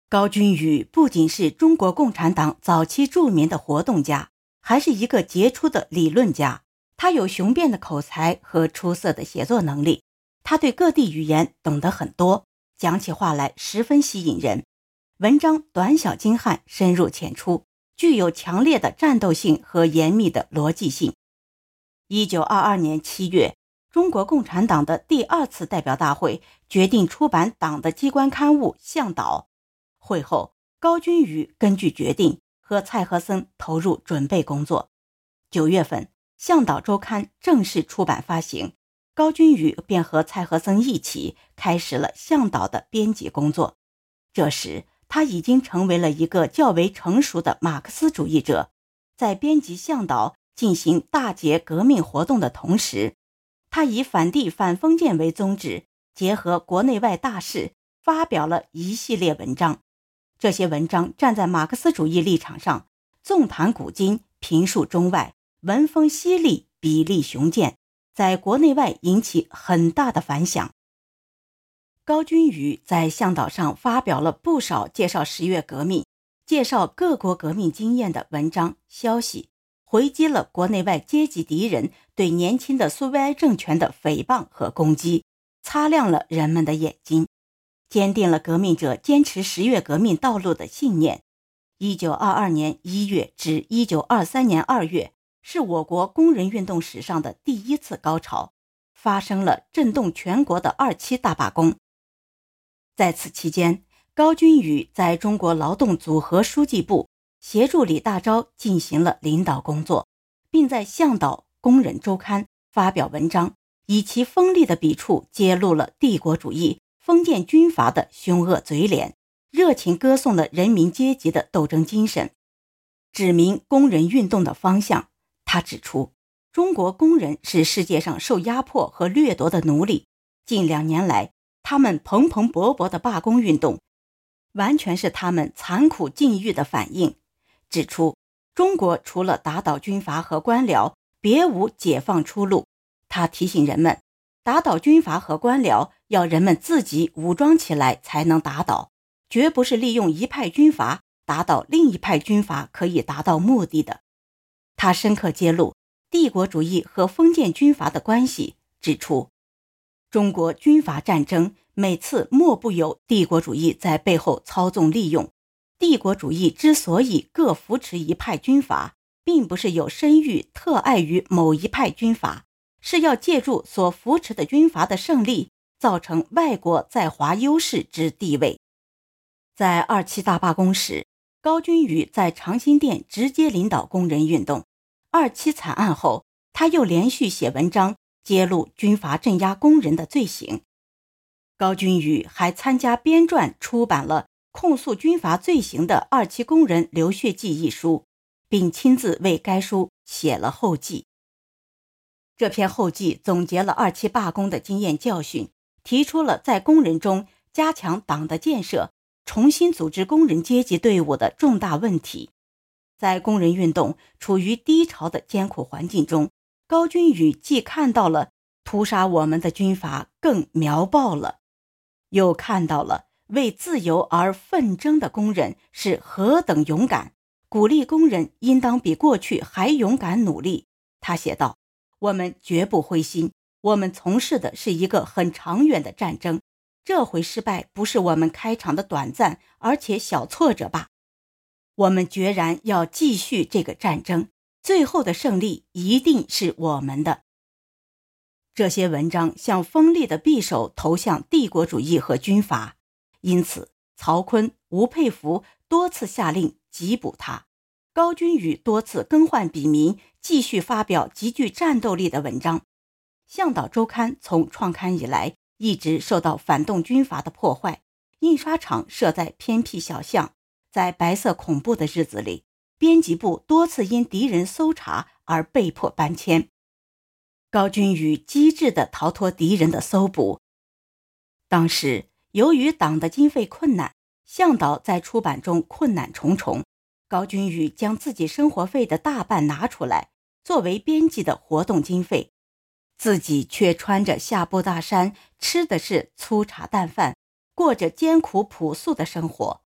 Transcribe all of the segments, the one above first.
高君宇不仅是中国共产党早期著名的活动家，还是一个杰出的理论家。他有雄辩的口才和出色的写作能力，他对各地语言懂得很多，讲起话来十分吸引人。文章短小精悍，深入浅出，具有强烈的战斗性和严密的逻辑性。1922年7月，中国共产党的第2次代表大会决定出版党的机关刊物《向导》。会后，高君宇根据决定和蔡和森投入准备工作。9月份，《向导周刊》正式出版发行，高君宇便和蔡和森一起开始了《向导》的编辑工作。这时，他已经成为了一个较为成熟的马克思主义者，在编辑《向导》进行大捷革命活动的同时，他以反帝反封建为宗旨，结合国内外大事，发表了一系列文章。这些文章站在马克思主义立场上，纵谈古今，评述中外，文风犀利，笔力雄健，在国内外引起很大的反响。高君宇在向导上发表了不少介绍10月革命、介绍各国革命经验的文章消息，回击了国内外阶级敌人对年轻的苏维埃政权的诽谤和攻击，擦亮了人们的眼睛，坚定了革命者坚持10月革命道路的信念。1922年1月至1923年2月是我国工人运动史上的第1次高潮，发生了震动全国的2·7大罢工。在此期间，高君宇在中国劳动组合书记部协助李大钊进行了领导工作，并在《向导》《工人周刊》发表文章，以其锋利的笔触揭露了帝国主义封建军阀的凶恶嘴脸，热情歌颂了人民阶级的斗争精神，指明工人运动的方向。他指出，中国工人是世界上受压迫和掠夺的奴隶，近2年来他们蓬蓬勃勃的罢工运动完全是他们残酷境遇的反应，指出中国除了打倒军阀和官僚，别无解放出路。他提醒人们，打倒军阀和官僚要人们自己武装起来才能打倒，绝不是利用一派军阀打倒另一派军阀可以达到目的的。他深刻揭露帝国主义和封建军阀的关系，指出中国军阀战争每次莫不有帝国主义在背后操纵利用，帝国主义之所以各扶持一派军阀，并不是有深欲特爱于某一派军阀，是要借助所扶持的军阀的胜利，造成外国在华优势之地位。在2·7大罢工时，高君宇在长辛店直接领导工人运动。2·7惨案后，他又连续写文章揭露军阀镇压工人的罪行。高君宇还参加编撰出版了控诉军阀罪行的《2·7工人流血记》一书，并亲自为该书写了后记。这篇后记总结了2·7罢工的经验教训，提出了在工人中加强党的建设，重新组织工人阶级队伍的重大问题。在工人运动处于低潮的艰苦环境中，高君宇既看到了屠杀我们的军阀更苗爆了，又看到了为自由而奋争的工人是何等勇敢，鼓励工人应当比过去还勇敢努力。他写道，我们绝不灰心，我们从事的是一个很长远的战争，这回失败不是我们开场的短暂而且小挫折吧，我们决然要继续这个战争，最后的胜利一定是我们的。这些文章像锋利的匕首投向帝国主义和军阀，因此曹锟、吴佩孚多次下令缉捕他，高君宇多次更换笔名，继续发表极具战斗力的文章。向导周刊从创刊以来一直受到反动军阀的破坏，印刷厂设在偏僻小巷，在白色恐怖的日子里，编辑部多次因敌人搜查而被迫搬迁。高君宇机智地逃脱敌人的搜捕。当时由于党的经费困难，向导在出版中困难重重，高君宇将自己生活费的大半拿出来作为编辑的活动经费，自己却穿着下布大衫，吃的是粗茶淡饭，过着艰苦朴素的生活。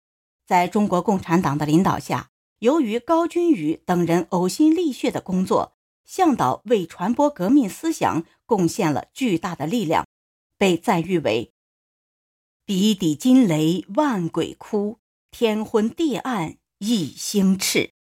在中国共产党的领导下，由于高君宇等人呕心沥血的工作，向导为传播革命思想贡献了巨大的力量，被赞誉为笔抵惊雷万鬼哭，天昏地暗一星赤。